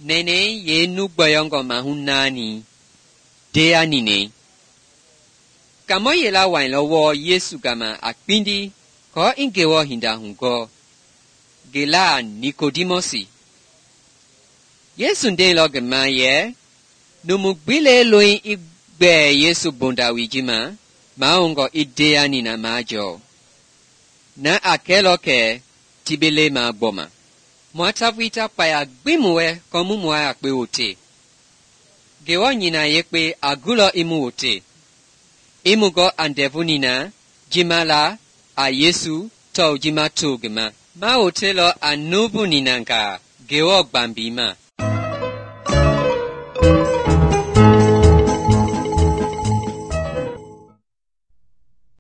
Nene ye nu bayongo mahunani. Dea nine. Kamo yela wain lo wo Yesu gama akpindi ko ingewo hinda hungo. Gela Nicodemosi. Yesu nde lo gama ye. Numubile loin igbe Yesu bonda wijima. Maungo idea nina majo. Na akelo ke tibele ma boma. Mwatavita paya gbimuwe komu mwa akpe ote. Gewo nyina yekpe agulo imu ote. Imugo andevu nina jimala a Yesu to jima to gema. Ma otelo anubu ninanga gewo gbambima.